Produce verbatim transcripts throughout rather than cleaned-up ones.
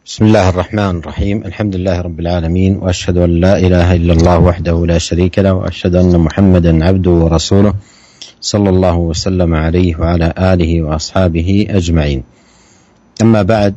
بسم الله الرحمن الرحيم. الحمد لله رب العالمين، وأشهد أن لا إله إلا الله وحده لا شريك له، وأشهد أن محمدا عبده ورسوله صلى الله وسلم عليه وعلى آله وأصحابه أجمعين. أما بعد،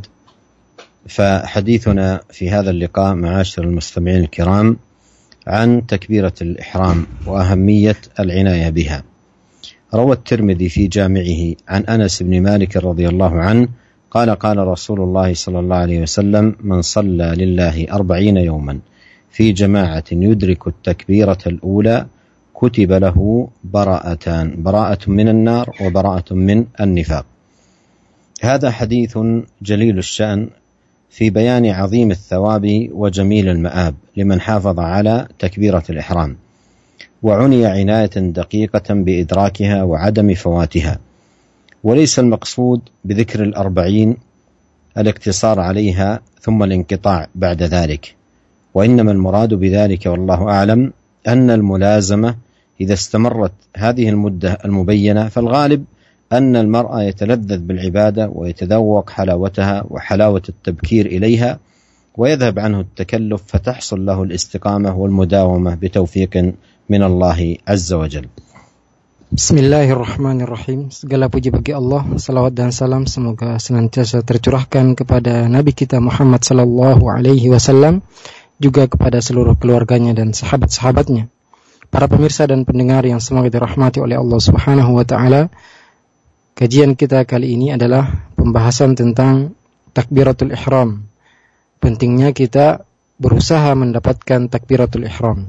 فحديثنا في هذا اللقاء معاشر المستمعين الكرام عن تكبيرة الإحرام وأهمية العناية بها. روى الترمذي في جامعه عن أنس بن مالك رضي الله عنه قال قال رسول الله صلى الله عليه وسلم: من صلى لله أربعين يوما في جماعة يدرك التكبيرة الأولى كتب له براءتان، براءة من النار وبراءة من النفاق. هذا حديث جليل الشأن في بيان عظيم الثواب وجميل المآب لمن حافظ على تكبيرة الإحرام، وعني عناية دقيقة بإدراكها وعدم فواتها. وليس المقصود بذكر الأربعين الاقتصار عليها ثم الانقطاع بعد ذلك، وإنما المراد بذلك والله أعلم أن الملازمة إذا استمرت هذه المدة المبينة فالغالب أن المرء يتلذذ بالعبادة ويتذوق حلاوتها وحلاوة التبكير إليها، ويذهب عنه التكلف فتحصل له الاستقامة والمداومة بتوفيق من الله عز وجل. Bismillahirrahmanirrahim. Segala puji bagi Allah, salawat dan salam semoga senantiasa tercurahkan kepada Nabi kita Muhammad sallallahu alaihi wasallam, juga kepada seluruh keluarganya dan sahabat-sahabatnya. Para pemirsa dan pendengar yang semoga dirahmati oleh Allah Subhanahu wa taala, kajian kita kali ini adalah pembahasan tentang takbiratul ihram. Pentingnya kita berusaha mendapatkan takbiratul ihram.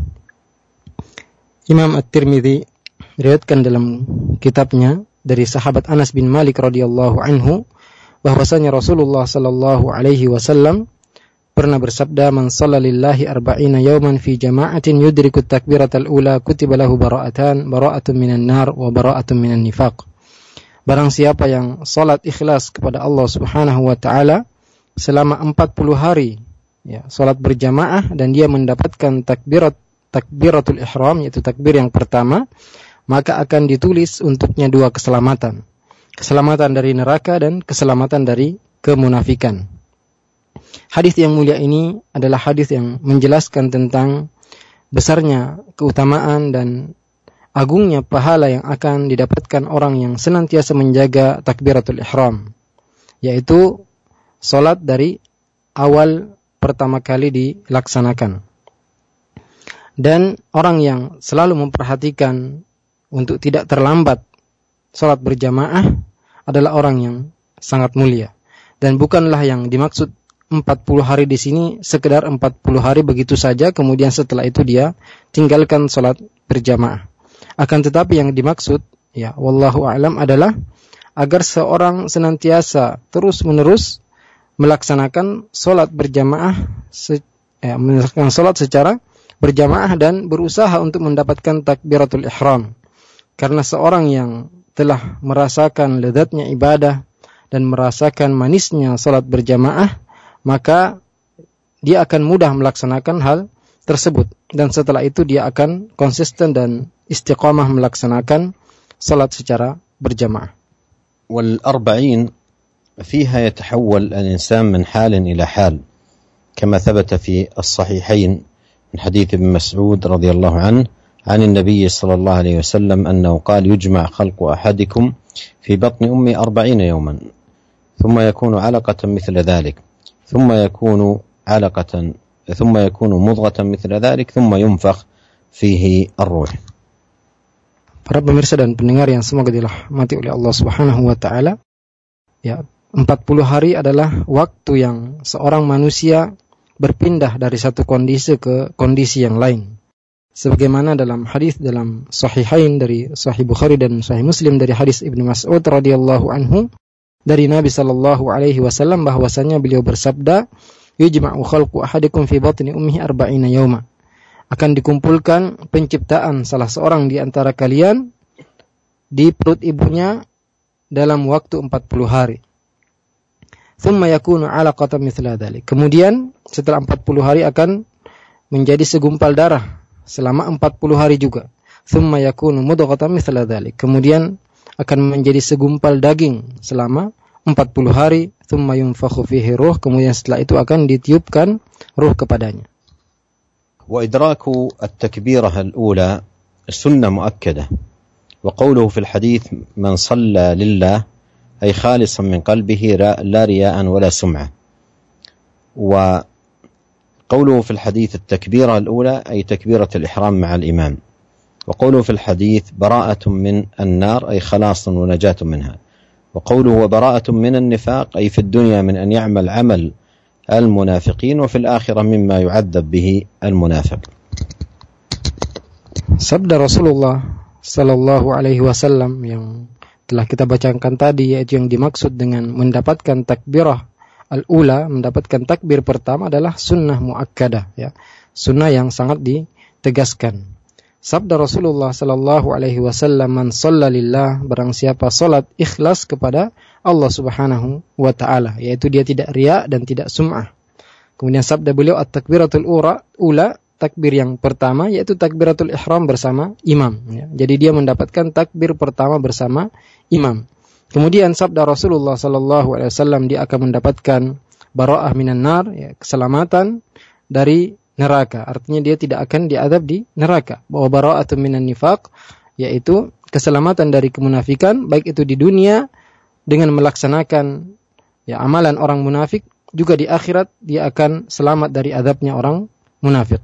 Imam At-Tirmidzi diriwayatkan dalam kitabnya dari sahabat Anas bin Malik radhiyallahu anhu bahwasanya Rasulullah sallallahu alaihi wasallam pernah bersabda, "Man shalla lillahi arba'ina yawman fi jama'atin yudriku at-takbiratal ula kutiba lahu bara'atan, bara'atun minan nar wa bara'atun minan nifaq." Barang siapa yang salat ikhlas kepada Allah Subhanahu wa taala selama empat puluh hari, ya, salat berjamaah, dan dia mendapatkan takbirat takbiratul ihram, yaitu takbir yang pertama, maka akan ditulis untuknya dua keselamatan. Keselamatan dari neraka dan keselamatan dari kemunafikan. Hadis yang mulia ini adalah hadis yang menjelaskan tentang besarnya keutamaan dan agungnya pahala yang akan didapatkan orang yang senantiasa menjaga takbiratul ihram, yaitu salat dari awal pertama kali dilaksanakan. Dan orang yang selalu memperhatikan untuk tidak terlambat salat berjamaah adalah orang yang sangat mulia. Dan bukanlah yang dimaksud empat puluh hari di sini sekedar empat puluh hari begitu saja, kemudian setelah itu dia tinggalkan salat berjamaah. Akan tetapi yang dimaksud, ya, wallahu a'lam, adalah agar seorang senantiasa terus-menerus melaksanakan salat berjamaah, se- ya, melaksanakan salat secara berjamaah dan berusaha untuk mendapatkan takbiratul ihram. Karena seorang yang telah merasakan lezatnya ibadah dan merasakan manisnya salat berjamaah, maka dia akan mudah melaksanakan hal tersebut. Dan setelah itu dia akan konsisten dan istiqamah melaksanakan salat secara berjamaah. والأربعين فيها يتحول الإنسان من حال إلى حال، كما ثبت في الصحيحين من حديث ابن مسعود رضي الله عنه عن النبي صلى الله عليه وسلم أنه قال: يجمع خلق أحدكم في بطن أمه أربعين يوما ثم يكون علقة مثل ذلك ثم يكون علقة ثم يكون مضغة مثل ذلك ثم ينفخ فيه الروح. Para pemirsa dan pendengar yang semoga dirahmati oleh Allah Subhanahu wa taala, ya, empat puluh hari adalah waktu yang seorang manusia berpindah dari satu kondisi ke kondisi yang lain. Sebagaimana dalam hadis dalam Sahihain dari Sahih Bukhari dan Sahih Muslim dari hadis Ibnu Mas'ud radhiyallahu anhu dari Nabi sallallahu alaihi wasallam bahwasanya beliau bersabda, "Yujma'u khalqu ahadikum fi batni ummihi arba'ina yawma." Akan dikumpulkan penciptaan salah seorang di antara kalian di perut ibunya dalam waktu empat puluh hari. Thumma yakunu 'alaqatan mithla dzalik. Kemudian setelah empat puluh hari akan menjadi segumpal darah selama empat puluh hari juga. Thumma yakunu mudghatan mithla dzalik. Kemudian akan menjadi segumpal daging selama empat puluh hari. thumma yunfakhu fihi ruh, kemudian setelah itu akan ditiupkan ruh kepadanya. وإدراك التكبيرة الأولى سنة مؤكدة، وقوله في الحديث من صلى لله أي خالصا من قلبه لا رياء ولا سمعة. وقوله في الحديث التكبيرة الأولى أي تكبيرة الإحرام مع الإمام. وقوله في الحديث براءة من النار أي خلاص ونجاة منها. وقوله وبراءة من النفاق أي في الدنيا من أن يعمل عمل المنافقين وفي الآخرة مما يعذب به المنافق. Sabda Rasulullah Sallallahu Alaihi Wasallam yang telah kita bacakan tadi, yaitu yang dimaksud dengan mendapatkan takbirah al-ula, mendapatkan takbir pertama adalah sunnah muakkadah, ya, sunnah yang sangat ditegaskan. Sabda Rasulullah Sallallahu Alaihi Wasallam, man shalla lillah, barang siapa salat ikhlas kepada Allah Subhanahu wa Ta'ala, yaitu dia tidak riya dan tidak sum'ah. Kemudian sabda beliau, at-takbiratul ula, takbir yang pertama, yaitu takbiratul ihram bersama imam, ya. Jadi dia mendapatkan takbir pertama bersama imam. Kemudian sabda Rasulullah Sallallahu Alaihi Wasallam, dia akan mendapatkan bara'ah minan nar, ya, keselamatan dari neraka. Artinya dia tidak akan diadab di neraka. Bahwa bara'atun minan nifaq, yaitu keselamatan dari kemunafikan, baik itu di dunia dengan melaksanakan, ya, amalan orang munafik, juga di akhirat dia akan selamat dari adabnya orang munafik.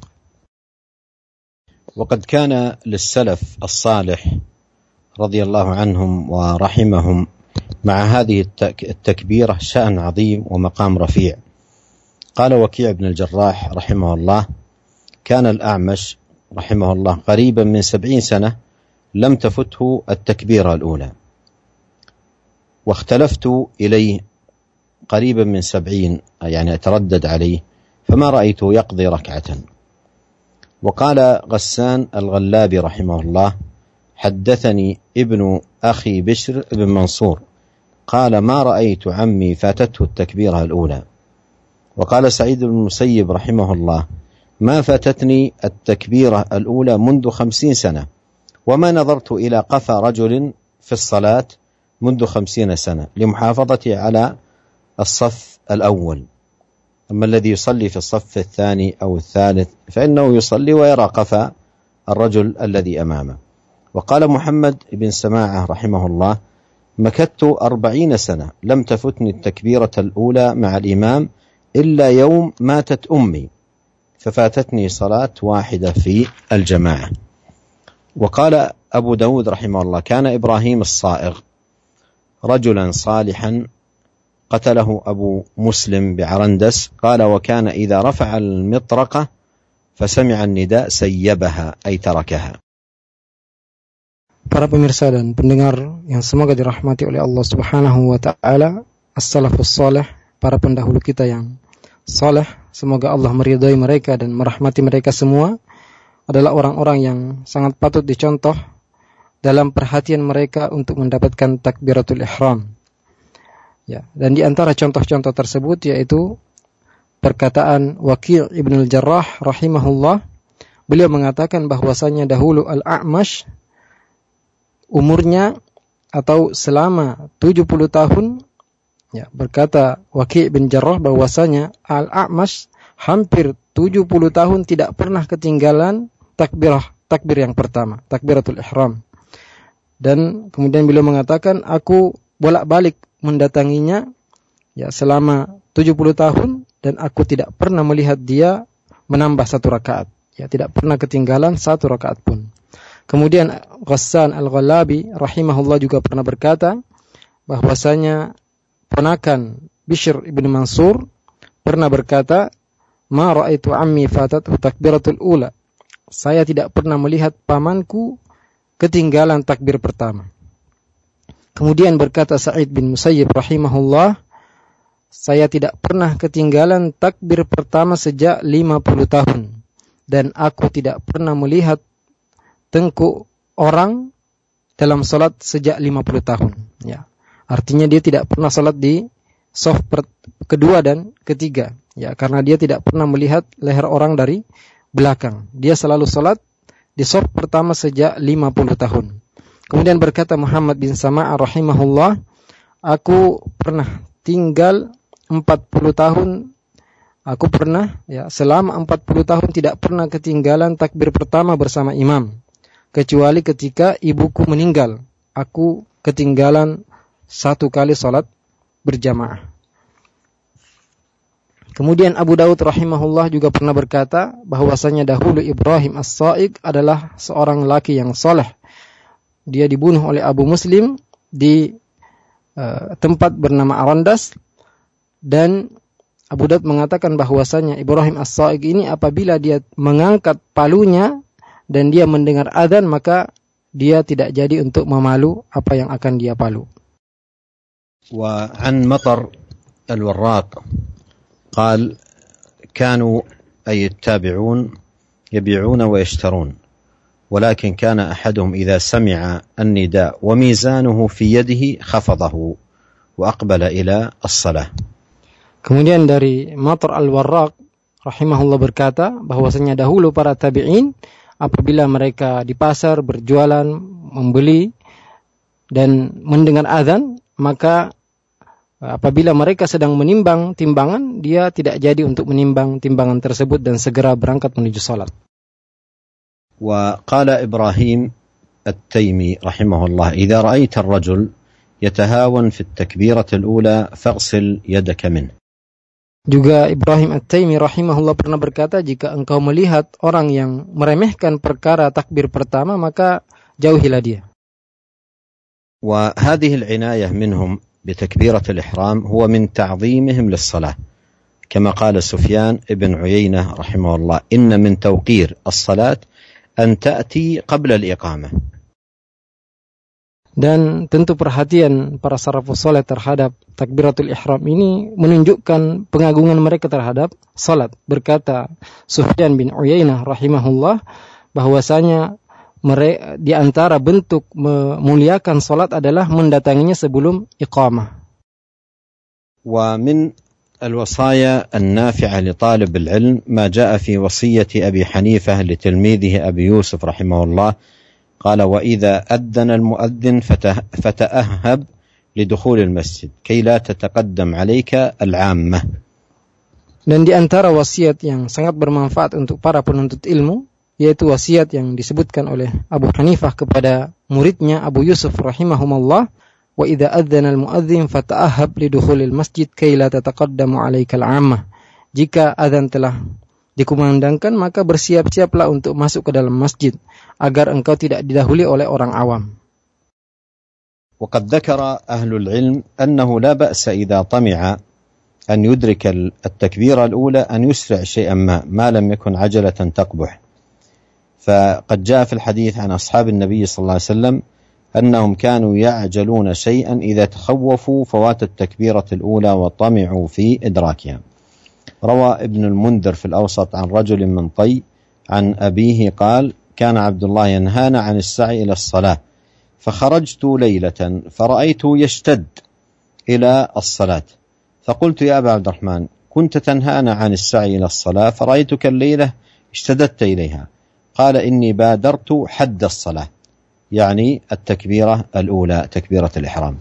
وقد كان للسلف الصالح رضي الله عنهم ورحمهم مع هذه التكبيرة شأن عظيم ومقام رفيع. قال وكيع بن الجراح رحمه الله كان الأعمش رحمه الله قريبا من سبعين سنة لم تفته التكبيرة الأولى، واختلفت إليه قريبا من سبعين، يعني أتردد عليه فما رأيته يقضي ركعة. وقال غسان الغلابي رحمه الله حدثني ابن أخي بشر بن منصور قال ما رأيت عمي فاتته التكبيرة الأولى. وقال سعيد بن المسيب رحمه الله ما فاتتني التكبيرة الأولى منذ خمسين سنة، وما نظرت إلى قفا رجل في الصلاة منذ خمسين سنة لمحافظتي على الصف الأول. أما الذي يصلي في الصف الثاني أو الثالث فإنه يصلي ويرى قفا الرجل الذي أمامه. وقال محمد بن سماعة رحمه الله مكثت أربعين سنة لم تفتني التكبيرة الأولى مع الإمام إلا يوم ماتت أمي ففاتتني صلاة واحدة في الجماعة. وقال أبو داود رحمه الله كان إبراهيم الصائغ رجلا صالحا قتله أبو مسلم بعرندس قال وكان إذا رفع المطرقة فسمع النداء سيبها أي تركها. Para pemirsa dan pendengar yang semoga dirahmati oleh Allah Subhanahu wa Ta'ala, as-salafus salih, para pendahulu kita yang saleh, semoga Allah meridhai mereka dan merahmati mereka semua, adalah orang-orang yang sangat patut dicontoh dalam perhatian mereka untuk mendapatkan takbiratul ihram. Ya, dan di antara contoh-contoh tersebut yaitu perkataan Waki' ibn al-Jarrah rahimahullah. Beliau mengatakan bahwasanya dahulu Al-A'mash umurnya atau selama tujuh puluh tahun, ya, berkata Waki' bin Jarrah bahwasanya Al-A'mash hampir tujuh puluh tahun tidak pernah ketinggalan takbirah, takbir yang pertama, takbiratul ihram. Dan kemudian beliau mengatakan, aku bolak-balik mendatanginya, ya, selama tujuh puluh tahun dan aku tidak pernah melihat dia menambah satu rakaat, ya, tidak pernah ketinggalan satu rakaat pun. Kemudian Ghassan al-Ghalabi rahimahullah juga pernah berkata bahwasanya ponakan Bishr ibn Mansur pernah berkata, ma ra'aitu ammi fatatuhu takbiratul ula, saya tidak pernah melihat pamanku ketinggalan takbir pertama. Kemudian berkata Sa'id bin Musayyib rahimahullah, saya tidak pernah ketinggalan takbir pertama sejak lima puluh tahun, dan aku tidak pernah melihat tengkuk orang dalam salat sejak lima puluh tahun. Ya. Artinya dia tidak pernah salat di shaf kedua dan ketiga, ya, karena dia tidak pernah melihat leher orang dari belakang. Dia selalu salat di shaf pertama sejak lima puluh tahun. Kemudian berkata Muhammad bin Sama'ah rahimahullah, aku pernah tinggal empat puluh tahun aku pernah ya selama empat puluh tahun tidak pernah ketinggalan takbir pertama bersama imam, kecuali ketika ibuku meninggal. Aku ketinggalan satu kali salat berjamaah. Kemudian Abu Daud rahimahullah juga pernah berkata bahwasanya dahulu Ibrahim As-Sa'iq adalah seorang laki yang soleh. Dia dibunuh oleh Abu Muslim di uh, tempat bernama Arandas, dan Abu Daud mengatakan bahwasanya Ibrahim As-Sa'iq ini apabila dia mengangkat palunya dan dia mendengar adzan, maka dia tidak jadi untuk memalu apa yang akan dia palu. Wa an Matar al-Warraq قال كانوا أي التابعون يبيعون ويشترون، ولكن كان أحدهم إذا سمع النداء وميزانه في يده خفضه وأقبل إلى الصلاة. Kemudian dari Matar al-Warraq rahimahullah berkata bahwasanya dahulu para tabi'in apabila mereka di pasar berjualan, membeli dan mendengar azan, maka apabila mereka sedang menimbang timbangan, dia tidak jadi untuk menimbang timbangan tersebut dan segera berangkat menuju salat. Wa qala Ibrahim At-Taymi rahimahullah, "Idza ra'aita ar-rajul yatahawan fi at-takbirah al-ula faghsil yadaka min." Juga Ibrahim At-Taymi rahimahullah pernah berkata, jika engkau melihat orang yang meremehkan perkara takbir pertama, maka jauhilah dia. Wa hadhihi al-'inayah minhum بتكبيرة الإحرام هو من تعظيمهم للصلاة، كما قال سفيان ابن عيينة رحمه الله: إن من توقير الصلاة أن تأتي قبل الإقامة. Dan tentu perhatian para salafus saleh terhadap takbiratul ihram ini menunjukkan pengagungan mereka terhadap salat. Berkata Sufyan bin Uyainah rahimahullah bahwasanya mereka, di antara bentuk memuliakan salat adalah mendatanginya sebelum iqamah. Wa min al-wasaya an-nafi'ah li talib al-'ilm ma jaa fi wasiyyati Abi Hanifah li tilmidhihi Abi Yusuf rahimahullah, qala wa idha adhana al-mu'adhdhin fata'ahhab li dukhul al-masjid kay la tataqaddam 'alayka al-'ammah. Dan di antara wasiat yang sangat bermanfaat untuk para penuntut ilmu, yaitu wasiat yang disebutkan oleh Abu Hanifah kepada muridnya Abu Yusuf rahimahumullah, wa idza adzana al-muadzin fata'ahhab lidukhulil masjid kay la tataqaddamu 'alaikal 'ammah. Jika azan telah dikumandangkan, maka bersiap-siaplah untuk masuk ke dalam masjid agar engkau tidak didahului oleh orang awam. وقد ذكر أهل العلم أنه لا بأس إذا طمع أن يدرك التكبيرة الأولى أن يسرع شيئا ما ما لم يكن عجلة تقبح. فقد جاء في الحديث عن أصحاب النبي صلى الله عليه وسلم أنهم كانوا يعجلون شيئا إذا تخوفوا فوات التكبيرة الأولى وطمعوا في إدراكها. روى ابن المنذر في الأوسط عن رجل من طي عن أبيه قال: كان عبد الله ينهانا عن السعي إلى الصلاة، فخرجت ليلة فرأيته يشتد إلى الصلاة، فقلت: يا أبا عبد الرحمن، كنت تنهانا عن السعي إلى الصلاة فرأيتك الليلة اشتددت إليها. قال: إني بادرت حد الصلاة، يعني التكبيرة الأولى تكبيرة الإحرام.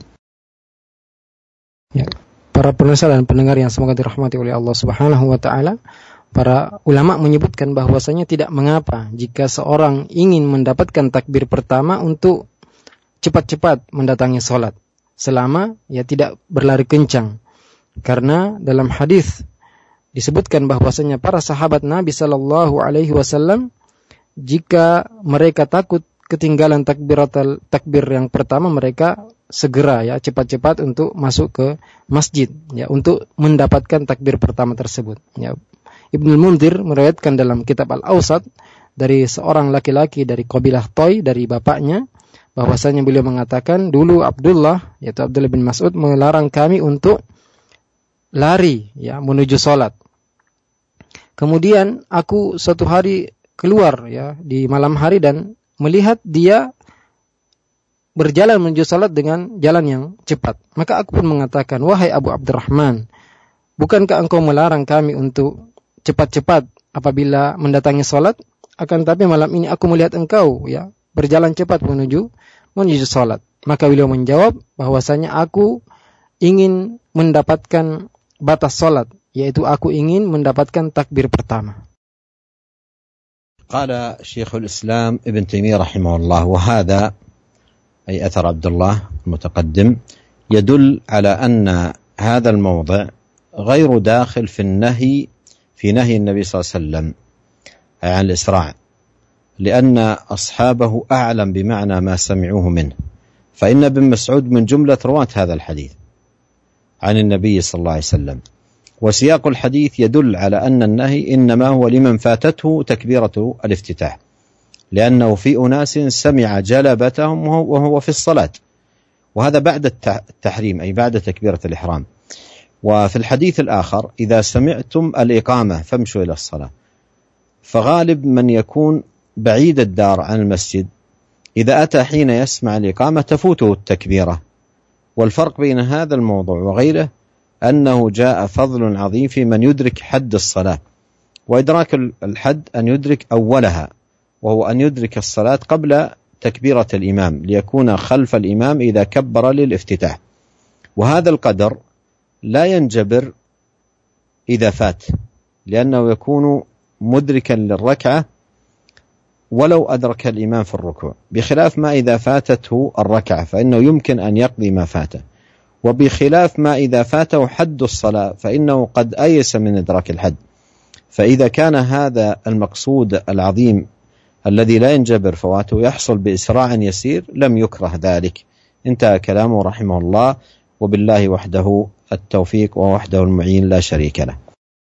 Ya, para pemirsa dan pendengar yang semoga dirahmati oleh Allah Subhanahu wa taala, para ulama menyebutkan bahwasanya tidak mengapa jika seorang ingin mendapatkan takbir pertama untuk cepat-cepat mendatangi salat, selama ya tidak berlari kencang. Karena dalam hadis disebutkan bahwasanya para sahabat Nabi sallallahu alaihi wasallam, jika mereka takut ketinggalan takbiratul takbir yang pertama, mereka segera ya cepat-cepat untuk masuk ke masjid ya untuk mendapatkan takbir pertama tersebut. Ya, Ibnu Mundzir meriwayatkan dalam kitab Al-Awsat dari seorang laki-laki dari kabilah Toy, dari bapaknya, bahwasanya beliau mengatakan dulu Abdullah, yaitu Abdullah bin Mas'ud, melarang kami untuk lari ya menuju salat. Kemudian aku suatu hari keluar ya di malam hari dan melihat dia berjalan menuju salat dengan jalan yang cepat. Maka aku pun mengatakan, wahai Abu Abdurrahman, bukankah engkau melarang kami untuk cepat-cepat apabila mendatangi salat? Akan tapi malam ini aku melihat engkau ya berjalan cepat menuju menuju salat. Maka beliau menjawab bahwasanya aku ingin mendapatkan batas salat, yaitu aku ingin mendapatkan takbir pertama. قال شيخ الإسلام ابن تيمية رحمه الله وهذا أي أثر عبد الله المتقدم يدل على أن هذا الموضع غير داخل في النهي في نهي النبي صلى الله عليه وسلم عن الإسراع، لأن أصحابه أعلم بمعنى ما سمعوه منه، فإن ابن مسعود من جملة رواة هذا الحديث عن النبي صلى الله عليه وسلم، وسياق الحديث يدل على أن النهي إنما هو لمن فاتته تكبيرة الافتتاح، لأنه في أناس سمع جلبتهم وهو في الصلاة، وهذا بعد التحريم أي بعد تكبيرة الإحرام. وفي الحديث الآخر إذا سمعتم الإقامة فامشوا إلى الصلاة، فغالب من يكون بعيد الدار عن المسجد إذا أتى حين يسمع الإقامة تفوته التكبيرة. والفرق بين هذا الموضوع وغيره أنه جاء فضل عظيم في من يدرك حد الصلاة، وإدراك الحد أن يدرك أولها، وهو أن يدرك الصلاة قبل تكبيرة الإمام ليكون خلف الإمام إذا كبر للافتتاح، وهذا القدر لا ينجبر إذا فات، لأنه يكون مدركا للركعة ولو أدرك الإمام في الركوع، بخلاف ما إذا فاتته الركعة فإنه يمكن أن يقضي ما فاته، وبخلاف ما إذا فاته حد الصلاة فإنه قد أيس من إدراك الحد. فإذا كان هذا المقصود العظيم الذي لا ينجبر فواته يحصل بإسراع يسير لم يكره ذلك. انتهى كلامه رحمه الله، وبالله وحده التوفيق ووحده المعين لا شريك له.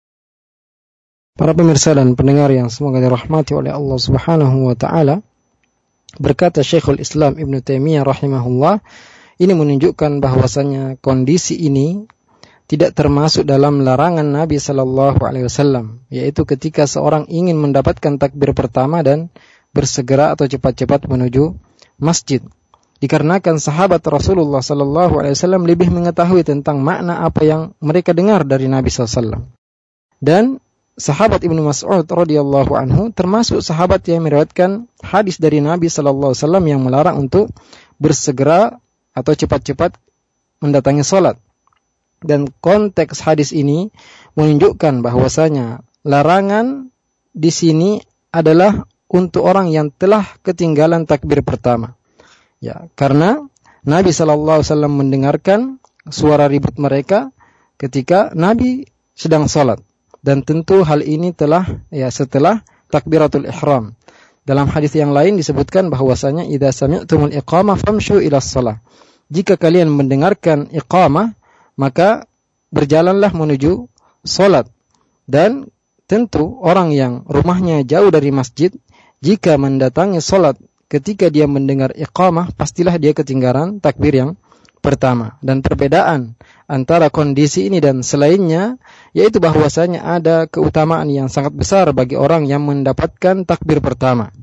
Para pemirsa dan pendengar yang semoga dirahmati oleh Allah Subhanahu wa taala, berkata Syekhul Islam Ibnu Taimiyah rahimahullah, ini menunjukkan bahwasanya kondisi ini tidak termasuk dalam larangan Nabi sallallahu alaihi wasallam, yaitu ketika seorang ingin mendapatkan takbir pertama dan bersegera atau cepat-cepat menuju masjid. Dikarenakan sahabat Rasulullah sallallahu alaihi wasallam lebih mengetahui tentang makna apa yang mereka dengar dari Nabi sallallahu alaihi wasallam. Dan sahabat Ibnu Mas'ud radhiyallahu anhu termasuk sahabat yang meriwayatkan hadis dari Nabi sallallahu alaihi wasallam yang melarang untuk bersegera atau cepat-cepat mendatangi salat. Dan konteks hadis ini menunjukkan bahwasanya larangan di sini adalah untuk orang yang telah ketinggalan takbir pertama. Ya, karena Nabi sallallahu alaihi wasallam mendengarkan suara ribut mereka ketika Nabi sedang salat. Dan tentu hal ini telah ya setelah takbiratul ihram. Dalam hadis yang lain disebutkan bahwasanya idza sami'tumul iqamah famshu ila shalah. Jika kalian mendengarkan iqamah, maka berjalanlah menuju salat. Dan tentu orang yang rumahnya jauh dari masjid, jika mendatangi salat ketika dia mendengar iqamah, pastilah dia ketinggalan takbir yang pertama. Dan perbedaan antara kondisi ini dan selainnya yaitu bahwasanya ada keutamaan yang sangat besar bagi orang yang mendapatkan takbir pertama,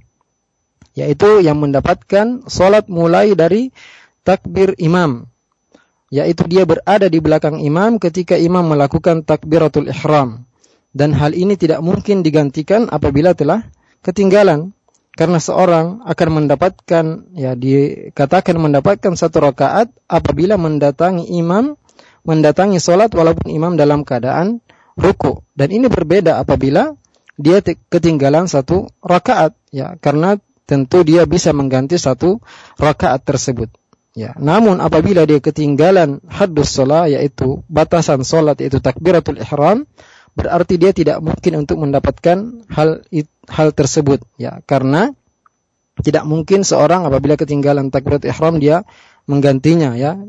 yaitu yang mendapatkan salat mulai dari takbir imam, yaitu dia berada di belakang imam ketika imam melakukan takbiratul ihram. Dan hal ini tidak mungkin digantikan apabila telah ketinggalan, karena seorang akan mendapatkan, ya dikatakan mendapatkan satu rakaat apabila mendatangi imam, mendatangi solat walaupun imam dalam keadaan ruku. Dan ini berbeda apabila dia ketinggalan satu rakaat, ya karena tentu dia bisa mengganti satu rakaat tersebut. Ya, namun apabila dia ketinggalan haddus shalah, yaitu batasan solat, yaitu takbiratul ihram, berarti dia tidak mungkin untuk mendapatkan hal hal tersebut, ya karena tidak mungkin seorang apabila ketinggalan takbiratul ihram dia menggantinya, ya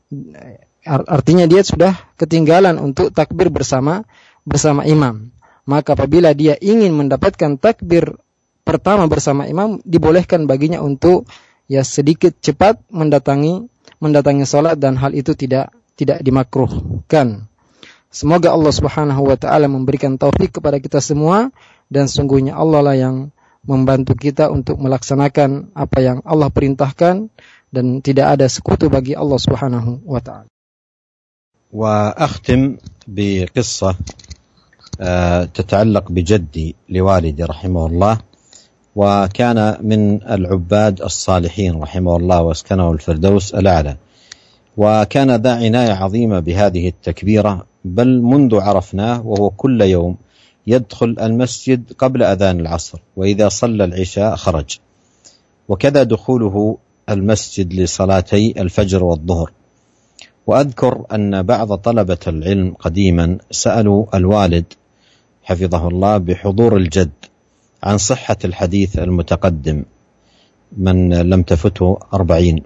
artinya dia sudah ketinggalan untuk takbir bersama bersama imam. Maka apabila dia ingin mendapatkan takbir pertama bersama imam, dibolehkan baginya untuk ya sedikit cepat mendatangi mendatangi salat, dan hal itu tidak tidak dimakruhkan. Semoga Allah Subhanahu wa taala memberikan taufik kepada kita semua, dan sungguhnya Allah lah yang membantu kita untuk melaksanakan apa yang Allah perintahkan, dan tidak ada sekutu bagi Allah Subhanahu wa taala. وأختم بقصة تتعلق بجدي لوالدي رحمه الله، وكان من العباد الصالحين رحمه الله واسكنه الفردوس الأعلى، وكان ذا عناية عظيمة بهذه التكبيرة بل منذ عرفناه وهو كل يوم يدخل المسجد قبل أذان العصر، وإذا صلى العشاء خرج، وكذا دخوله المسجد لصلاتي الفجر والظهر. وأذكر أن بعض طلبة العلم قديما سألوا الوالد حفظه الله بحضور الجد عن صحة الحديث المتقدم من لم تفته أربعين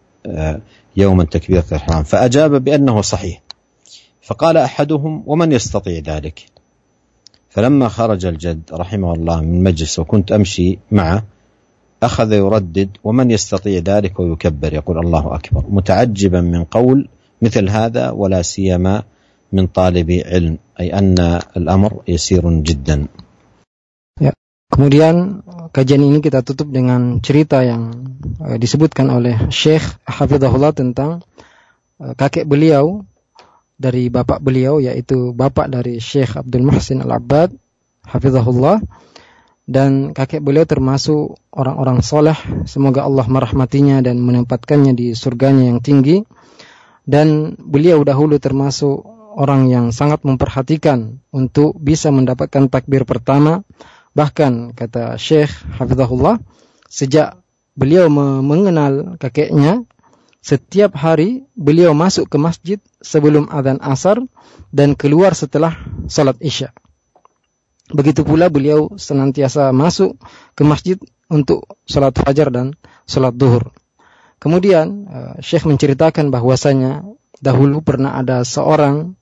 يوما تكبيرة الإحرام، فأجاب بأنه صحيح. فقال أحدهم: ومن يستطيع ذلك؟ فلما خرج الجد رحمه الله من مجلس وكنت أمشي معه أخذ يردد: ومن يستطيع ذلك، ويكبر يقول الله أكبر، متعجبا من قول مثل هذا، ولا سيما من طالب علم، أي أن الأمر يسير جدا. Ya, kemudian kajian ini kita tutup dengan cerita yang uh, disebutkan oleh Syekh Hafizahullah tentang uh, kakek beliau dari bapak beliau, yaitu bapak dari Syekh Abdul Muhsin Al-Abbad Hafizahullah, dan kakek beliau termasuk orang-orang soleh, semoga Allah merahmatinya dan menempatkannya di surganya yang tinggi. Dan beliau dahulu termasuk orang yang sangat memperhatikan untuk bisa mendapatkan takbir pertama. Bahkan kata Syekh Hafizahullah, sejak beliau mengenal kakeknya, setiap hari beliau masuk ke masjid sebelum azan asar dan keluar setelah salat isya. Begitu pula beliau senantiasa masuk ke masjid untuk salat fajar dan salat duhur. Kemudian uh, Syekh menceritakan bahwasanya dahulu pernah ada seorang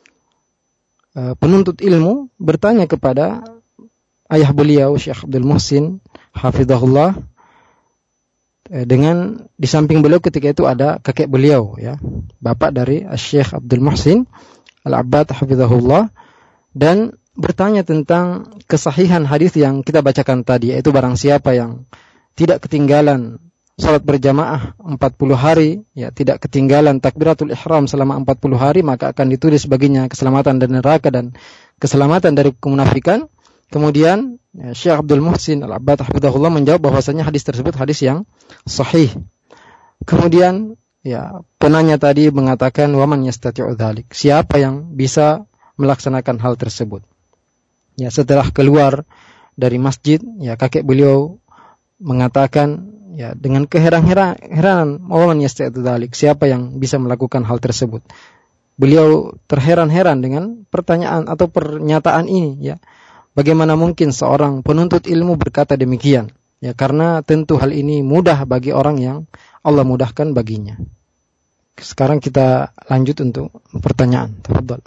uh, penuntut ilmu bertanya kepada ayah beliau Syekh Abdul Muhsin Hafizahullah, uh, dengan di samping beliau ketika itu ada kakek beliau, ya, bapak dari Syekh Abdul Muhsin Al-Abbad Hafizahullah, dan bertanya tentang kesahihan hadis yang kita bacakan tadi, yaitu barang siapa yang tidak ketinggalan salat berjamaah empat puluh hari, ya, tidak ketinggalan takbiratul ihram selama empat puluh hari, maka akan ditulis baginya keselamatan dari neraka dan keselamatan dari kemunafikan. Kemudian ya, Syekh Abdul Muhsin Al-Abbad Hafizahullah menjawab bahwasanya hadis tersebut hadis yang sahih. Kemudian ya, penanya tadi mengatakan, waman yastati'u dzalik, siapa yang bisa melaksanakan hal tersebut? Ya, setelah keluar dari masjid, ya, kakek beliau mengatakan, ya, dengan keheran-heranan, waman yastati'u dzalik, siapa yang bisa melakukan hal tersebut? Beliau terheran-heran dengan pertanyaan atau pernyataan ini, ya. Bagaimana mungkin seorang penuntut ilmu berkata demikian? Ya, karena tentu hal ini mudah bagi orang yang Allah mudahkan baginya. Sekarang kita lanjut untuk pertanyaan. Tafadhal.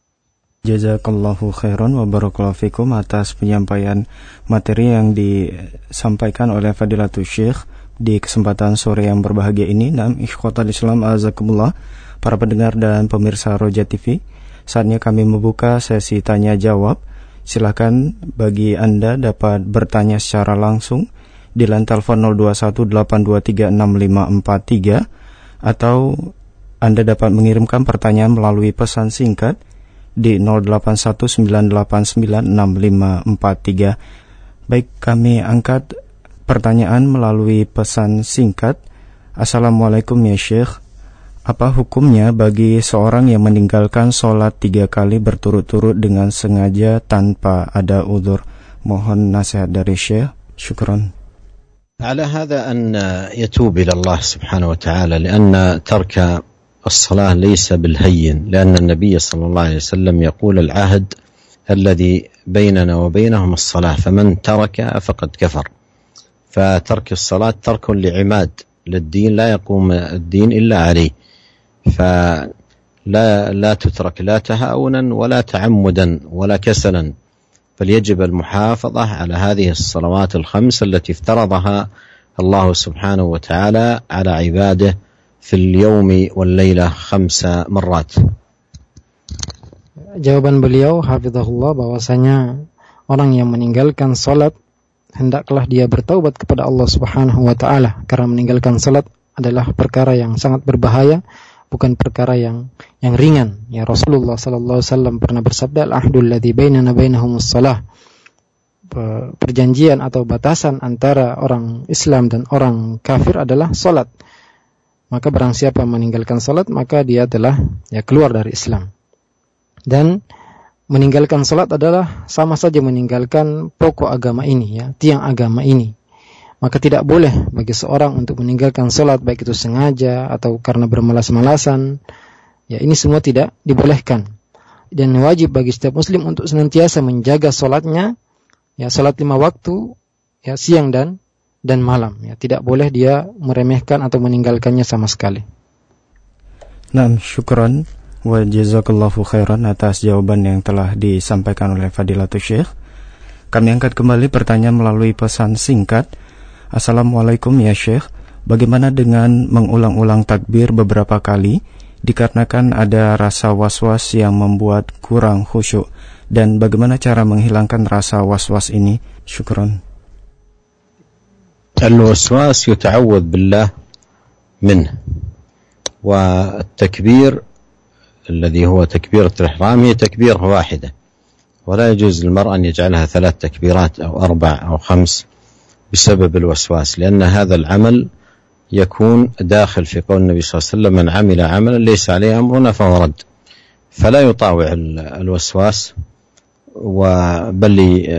Jazakallahu khairan wa barakallahu fikum atas penyampaian materi yang disampaikan oleh Fadilatul Syekh di kesempatan sore yang berbahagia ini. Naam ikhwatal Islam azakumullah, para pendengar dan pemirsa Roja T V, saatnya kami membuka sesi tanya jawab. Silakan bagi Anda dapat bertanya secara langsung di line telepon nol dua satu delapan dua tiga enam lima empat tiga, atau Anda dapat mengirimkan pertanyaan melalui pesan singkat di nol delapan satu sembilan delapan sembilan enam lima empat tiga. Baik, kami angkat pertanyaan melalui pesan singkat. Assalamualaikum ya Syekh, apa hukumnya bagi seorang yang meninggalkan sholat tiga kali berturut-turut dengan sengaja tanpa ada udzur? Mohon nasihat dari Syekh. Syukran. على هذا أن يتوب إلى الله سبحانه وتعالى، لأن ترك الصلاة ليس بالهين، لأن النبي صلى الله عليه وسلم يقول العهد الذي بيننا وبينهم الصلاة، فمن ترك فقد كفر. فترك الصلاة ترك لعماد للدين، لا يقوم الدين إلا عليه، فلا لا تترك لا تهاونا ولا تعمدا ولا كسلا، بل يجب المحافظة على هذه الصلوات الخمس التي افترضها الله سبحانه وتعالى على عباده في اليوم والليلة خمس مرات. Jawaban beliau hafizahullah bahwasanya orang yang meninggalkan salat hendaklah dia bertaubat kepada Allah Subhanahu wa taala, karena meninggalkan salat adalah perkara yang sangat berbahaya, bukan perkara yang yang ringan. Ya, Rasulullah sallallahu alaihi wasallam pernah bersabda, al-ahdul ladzi bainana bainahumus shalah, perjanjian atau batasan antara orang Islam dan orang kafir adalah salat. Maka barang siapa meninggalkan salat, maka dia telah ya keluar dari Islam. Dan meninggalkan salat adalah sama saja meninggalkan pokok agama ini, ya, tiang agama ini. Maka tidak boleh bagi seorang untuk meninggalkan salat, baik itu sengaja atau karena bermalas-malasan. Ya, ini semua tidak dibolehkan. Dan wajib bagi setiap muslim untuk senantiasa menjaga salatnya, ya, salat lima waktu, ya, siang dan dan malam, ya. Tidak boleh dia meremehkan atau meninggalkannya sama sekali. Nah, syukran wa jazakallahu khairan atas jawaban yang telah disampaikan oleh Fadilatul Syekh. Kami angkat kembali pertanyaan melalui pesan singkat. Assalamualaikum ya Syekh, bagaimana dengan mengulang-ulang takbir beberapa kali dikarenakan ada rasa was-was yang membuat kurang khusyuk, dan bagaimana cara menghilangkan rasa was-was ini? Syukran. Al-waswas yuta'awwadh billah minhu, wa at-takbir الذي هو تكبيرة الإحرام هي تكبيرة واحدة، ولا يجوز للمرء أن يجعلها ثلاث تكبيرات أو أربع أو خمس بسبب الوسواس، لأن هذا العمل يكون داخل في قول النبي صلى الله عليه وسلم: من عمل عملا ليس عليه أمرنا فهو رد. فلا يطاوع الوسواس، بل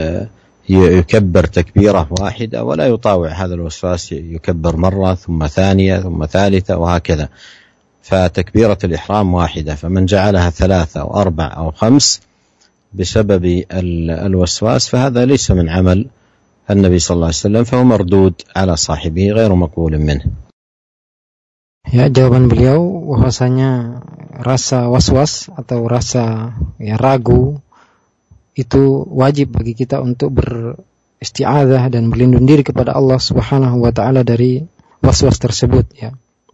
يكبر تكبيرة واحدة ولا يطاوع هذا الوسواس، يكبر مرة ثم ثانية ثم ثالثة وهكذا. فتكبيرة الإحرام واحدة، فمن جعلها ثلاثة أو أربع أو خمس بسبب الوسواس فهذا ليس من عمل النبي صلى الله عليه وسلم، فهو مردود على صاحبه غير مقبول منه. Ya, jawaban beliau bahwasanya rasa was-was atau rasa, ya, ragu itu wajib bagi kita untuk beristi'adzah dan berlindung diri kepada Allah Subhanahu wa taala dari was-was tersebut, ya.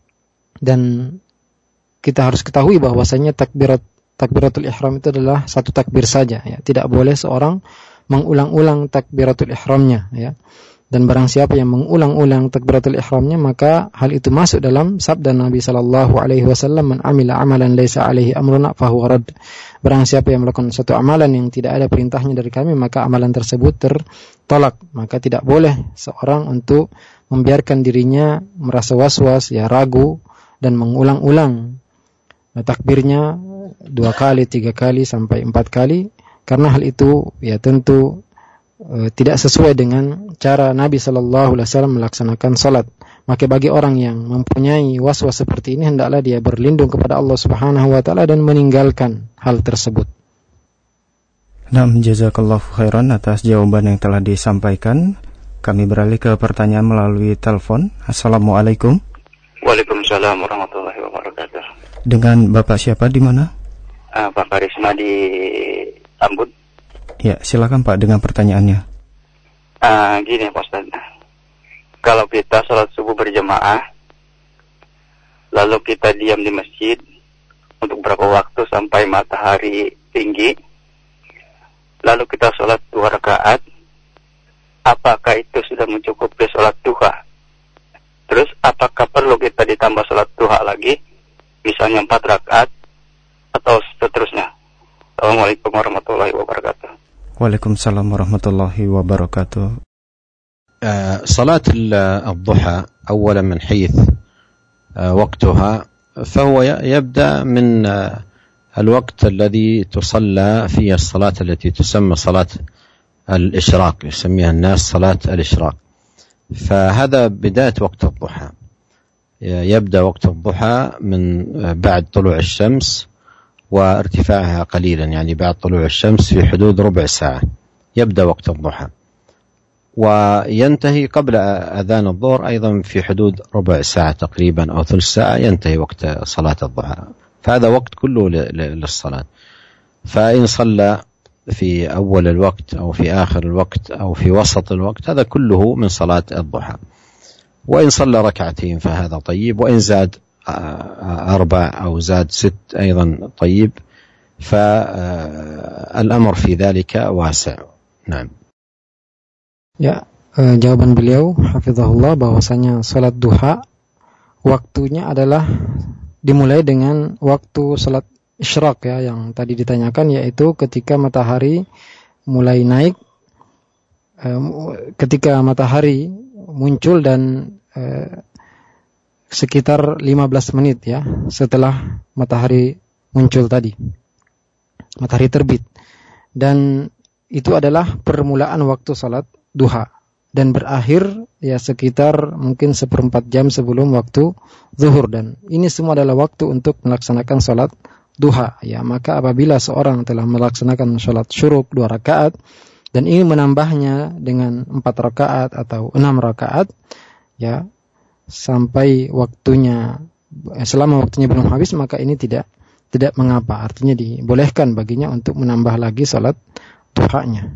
Dan kita harus ketahui bahwasanya takbirat takbiratul ihram itu adalah satu takbir saja, ya. Tidak boleh seorang mengulang-ulang takbiratul ihramnya, ya. Dan barang siapa yang mengulang-ulang takbiratul ihramnya, maka hal itu masuk dalam sabda Nabi sallallahu alaihi wasallam, "Man amila amalan laisa alaihi amruna fahuwa rad." Barang siapa yang melakukan suatu amalan yang tidak ada perintahnya dari kami, maka amalan tersebut tertolak. Maka tidak boleh seorang untuk membiarkan dirinya merasa was-was, ya, ragu, dan mengulang-ulang takbirnya dua kali, tiga kali, sampai empat kali, karena hal itu, ya, tentu e, tidak sesuai dengan cara Nabi Sallallahu Alaihi Wasallam melaksanakan salat. Maka bagi orang yang mempunyai was-was seperti ini, hendaklah dia berlindung kepada Allah Subhanahu Wa Taala dan meninggalkan hal tersebut. Nah, jazakallahu khairan atas jawaban yang telah disampaikan. Kami beralih ke pertanyaan melalui telepon. Assalamualaikum. Waalaikumsalam warahmatullahi wabarakatuh. Dengan Bapak siapa di mana? Uh, Pak Karisma di Ambon. Ya, silakan Pak dengan pertanyaannya. Uh, gini Pak Ustaz, kalau kita sholat subuh berjamaah, lalu kita diam di masjid untuk berapa waktu sampai matahari tinggi, lalu kita sholat dua rakaat, apakah itu sudah mencukupi sholat duha? Terus apakah perlu kita ditambah sholat duha lagi, misalnya empat rakaat atau seterusnya? Assalamualaikum warahmatullahi wabarakatuh. Waalaikumsalam warahmatullahi wabarakatuh. صلاة الضحى أولا من حيث وقتها فهو يبدأ من الوقت الذي تصلى فيه الصلاة التي تسمى صلاة الإشراق، يسميها الناس صلاة الإشراق. فهذا بداية وقت الضحى، يبدأ وقت الضحى من بعد طلوع الشمس وارتفاعها قليلا، يعني بعد طلوع الشمس في حدود ربع ساعة يبدأ وقت الضحى، وينتهي قبل أذان الظهر أيضا في حدود ربع ساعة تقريبا أو ثلث ساعة ينتهي وقت صلاة الضحى. فهذا وقت كله للصلاة. فإن صلى في أول الوقت أو في آخر الوقت أو في وسط الوقت هذا كله من صلاة الضحى. وإن صلى ركعتين فهذا طيب، وإن زاد أربع أو زاد ست أيضا طيب، فالأمر في ذلك واسع. نعم. Ya, eh, jawaban beliau hafizahullah bahwasanya salat duha waktunya adalah dimulai dengan waktu salat isyraq, ya, yang tadi ditanyakan, yaitu ketika matahari mulai naik, eh, ketika matahari muncul dan eh, sekitar lima belas menit, ya, setelah matahari muncul tadi. matahari terbit. Dan itu adalah permulaan waktu salat duha dan berakhir ya sekitar mungkin seperempat jam sebelum waktu zuhur, dan ini semua adalah waktu untuk melaksanakan salat duha ya. Maka apabila seorang telah melaksanakan salat syuruk dua rakaat dan ingin menambahnya dengan empat rakaat atau enam rakaat ya sampai waktunya selama waktunya belum habis, maka ini tidak tidak mengapa, artinya dibolehkan baginya untuk menambah lagi salat duhanya.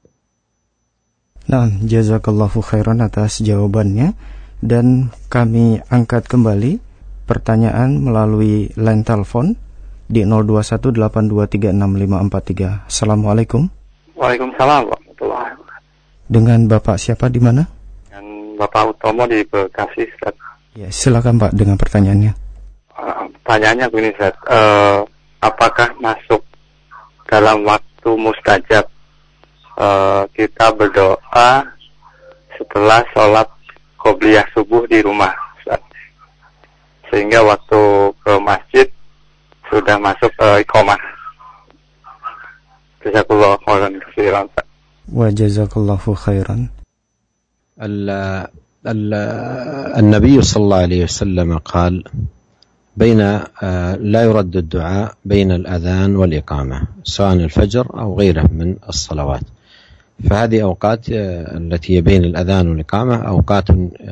Nah, jazakallahu khairan atas jawabannya, dan kami angkat kembali pertanyaan melalui line telepon di nol dua satu delapan dua tiga enam lima empat tiga. Assalamualaikum. Waalaikumsalam warahmatullahi wabarakatuh. Dengan Bapak siapa di mana? Dengan Bapak Utomo di Bekasi, Ustaz. Ya, silakan Pak dengan pertanyaannya. Uh, pertanyaannya begini, Ustaz. Uh, apakah masuk dalam waktu mustajab Uh, kita berdoa setelah sholat qobliyah subuh di rumah, Ustaz, sehingga waktu ke masjid sudah masuk uh, iqamah. Jazakallahu khairan katsiran. Wa jazakallahu khairan. النبي صلى الله عليه وسلم قال بين لا يرد الدعاء بين الأذان والإقامة سواء الفجر أو غيره من الصلوات، فهذه أوقات التي بين الأذان والإقامة أوقات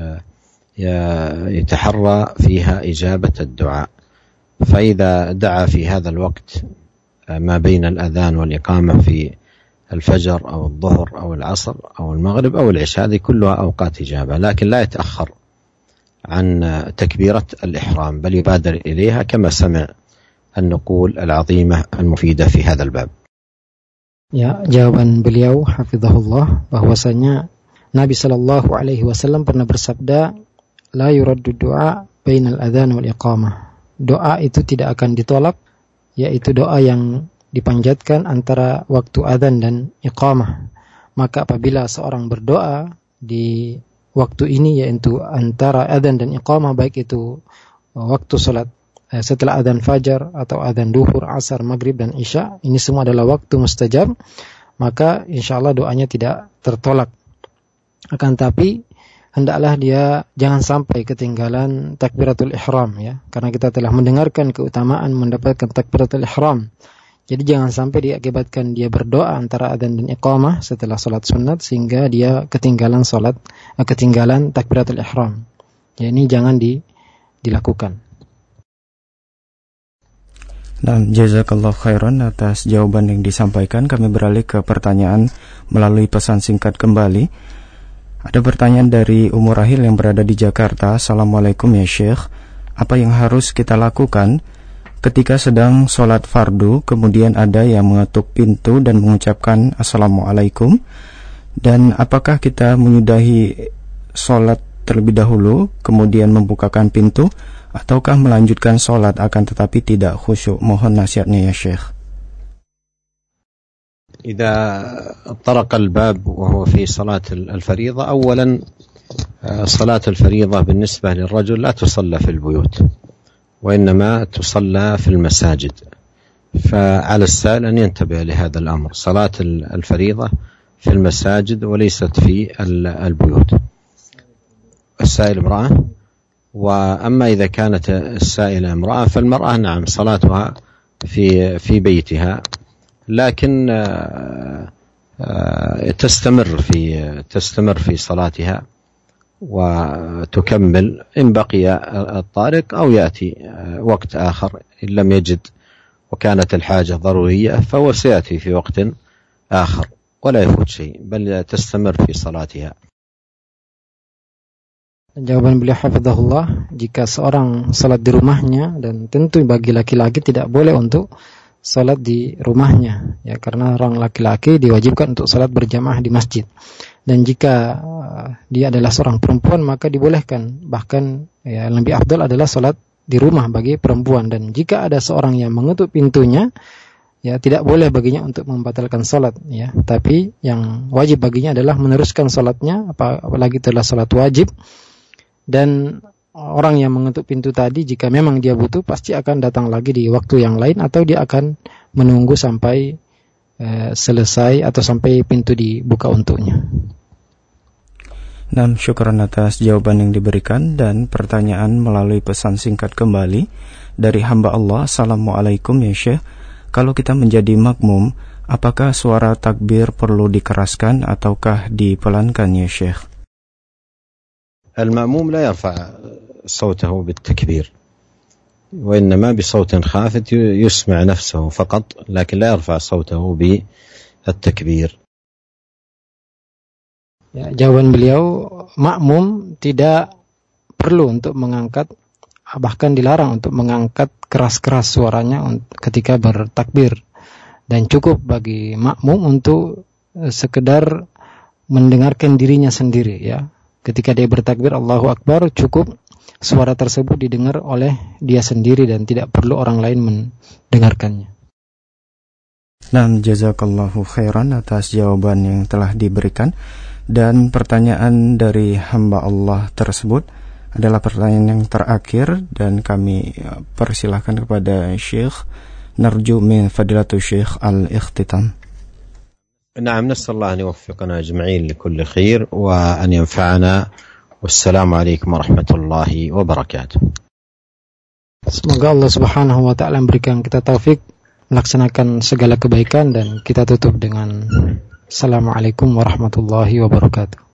يتحرى فيها إجابة الدعاء، فإذا دعا في هذا الوقت ما بين الأذان والإقامة في الفجر أو الظهر أو العصر أو المغرب أو العشاء، هذه كلها أوقات إجابة، لكن لا يتأخر عن تكبيرة الإحرام بل يبادر إليها كما سمع النقول العظيمة المفيدة في هذا الباب. Ya, jawaban beliau hafizahullah bahwasanya Nabi sallallahu alaihi wasallam pernah bersabda, la yuraddu du'a bainal adzan wal iqamah. Doa itu tidak akan ditolak, yaitu doa yang dipanjatkan antara waktu adzan dan iqamah. Maka apabila seorang berdoa di waktu ini, yaitu antara adzan dan iqamah, baik itu waktu salat setelah adzan fajar atau adzan duhur, asar, maghrib dan isya, ini semua adalah waktu mustajab, maka insyaallah doanya tidak tertolak. Akan tapi hendaklah dia jangan sampai ketinggalan takbiratul ihram ya, karena kita telah mendengarkan keutamaan mendapatkan takbiratul ihram. Jadi jangan sampai diakibatkan dia berdoa antara adzan dan iqamah setelah salat sunat sehingga dia ketinggalan salat ketinggalan takbiratul ihram. Ya, ini jangan di, dilakukan. Nah, jazakallahu khairan atas jawaban yang disampaikan. Kami beralih ke pertanyaan melalui pesan singkat kembali. Ada pertanyaan dari Umur Rahil yang berada di Jakarta. Assalamualaikum ya Syekh. Apa yang harus kita lakukan ketika sedang sholat fardu, kemudian ada yang mengetuk pintu dan mengucapkan Assalamualaikum? Dan apakah kita menyudahi sholat terlebih dahulu, kemudian membukakan pintu, ataukah melanjutkan sholat akan tetapi tidak khusyuk? Mohon nasihatnya ya Syekh. إذا طرق الباب وهو في صلاة الفريضة، أولا صلاة الفريضة بالنسبة للرجل لا تصلى في البيوت وإنما تصلى في المساجد، فعلى السائل أن ينتبه لهذا الأمر، صلاة الفريضة في المساجد وليست في البيوت. السائل امرأة، وأما إذا كانت السائلة امرأة فالمرأة نعم صلاتها في في بيتها، لكن تستمر في تستمر في صلاتها وتكمل إن بقي الطارق أو يأتي وقت آخر إن لم يجد وكانت الحاجة ضرورية فهو سيأتي في وقت آخر ولا يفوت شيء بل تستمر في صلاتها. Jawaban beliau hafizahullah, jika seorang salat di rumahnya, dan tentu bagi laki-laki tidak boleh untuk salat di rumahnya ya, karena orang laki-laki diwajibkan untuk salat berjamaah di masjid. Dan jika uh, dia adalah seorang perempuan maka dibolehkan, bahkan ya, lebih afdal adalah salat di rumah bagi perempuan. Dan jika ada seorang yang mengetuk pintunya, ya tidak boleh baginya untuk membatalkan salat ya, tapi yang wajib baginya adalah meneruskan salatnya, apalagi itulah salat wajib. Dan orang yang mengetuk pintu tadi, jika memang dia butuh, pasti akan datang lagi di waktu yang lain, atau dia akan menunggu sampai uh, selesai atau sampai pintu dibuka untuknya. Nah, syukran atas jawaban yang diberikan. Dan pertanyaan melalui pesan singkat kembali dari hamba Allah. Assalamualaikum ya Syekh, kalau kita menjadi makmum, apakah suara takbir perlu dikeraskan ataukah dipelankan ya Syekh? المأموم لا يرفع صوته بالتكبير وإنما بصوت خافت يسمع نفسه فقط, لكن لا يرفع صوته بالتكبير. Ya, jawaban beliau, makmum tidak perlu untuk mengangkat, bahkan dilarang untuk mengangkat keras-keras suaranya ketika bertakbir, dan cukup bagi makmum untuk sekedar mendengarkan dirinya sendiri ya. Ketika dia bertakbir Allahu Akbar, cukup suara tersebut didengar oleh dia sendiri dan tidak perlu orang lain mendengarkannya. Nah, jazakallahu khairan atas jawaban yang telah diberikan. Dan pertanyaan dari hamba Allah tersebut adalah pertanyaan yang terakhir, dan kami persilahkan kepada Syekh. Narju min fadilatu Syekh al-ikhtitam. نعم, نسأل الله أن يوفقنا أجمعين لكل خير وأن ينفعنا, والسلام عليكم ورحمة الله وبركاته. Semoga Allah Subhanahu wa taala memberikan kita taufik melaksanakan segala kebaikan, dan kita tutup dengan Assalamualaikum warahmatullahi wabarakatuh.